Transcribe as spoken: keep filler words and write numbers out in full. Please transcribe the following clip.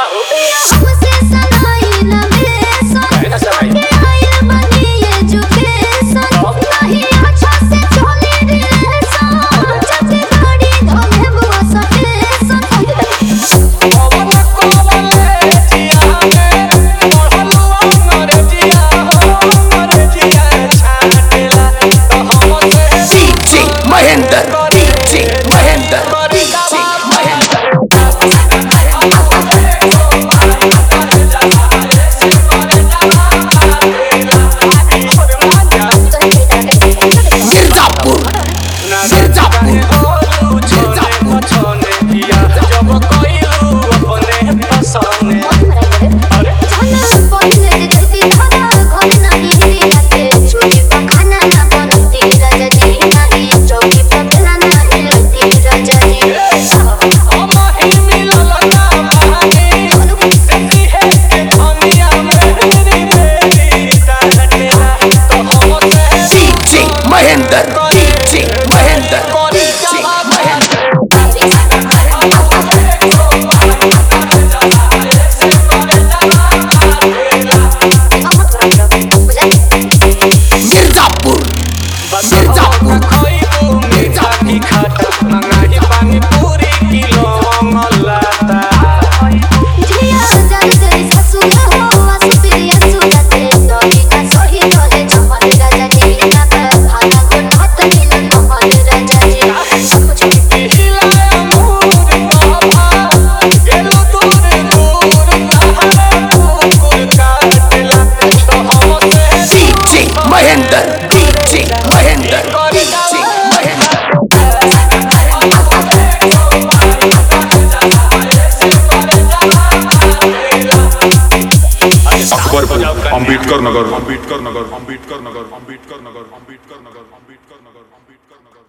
हो हमसे सनाई न कहना सनाई। के आइल बनी एजुकेशन नहीं अच्छा से चले रे सन जते गाड़ी धोले बुआ सटेशन पवन कॉलेजिया में पढ़लू अंग्रेजिया हो अंग्रेजिया छाटेला तो हमसे DJ Mahendra DJ Mahendra DJ Mahendra Mirzapur Mirzapur Mirzapur जब कइलू अपने पसंद जाना पहिले जैती खाना घर नहीं रहते चूल्ही पर खाना ना बनती राजा जी नहीं चौकी पर बेला नहीं रहती राजा जी हम ही मिलल ना पानी सेती है के धनिया मेरी मेरी डांटेला तो हमसे DJ Mahendra DJ Mahendra DJ Mahendra Mirzapur Mirzapur खइबू मीठा की खाटा मंगाई पानी पूरी किलो मलाता जिया जान तेरी सासू हो आसु तेरी आसु जाते तोरी का सही तोले चमन राजा जी ना खाना को हाथ मिलन मोहन राजा जी कुछ हिलाया मूर बाबा गेलो दूर दूर तहरा कुकुर काटला तो हमसे DJ Mahendra DJ Mahendra DJ Mahendra Akbarpur Ambedkar Nagar Ambedkar Nagar Ambedkar Nagar Ambedkar Nagar Ambedkar Nagar Ambedkar नगर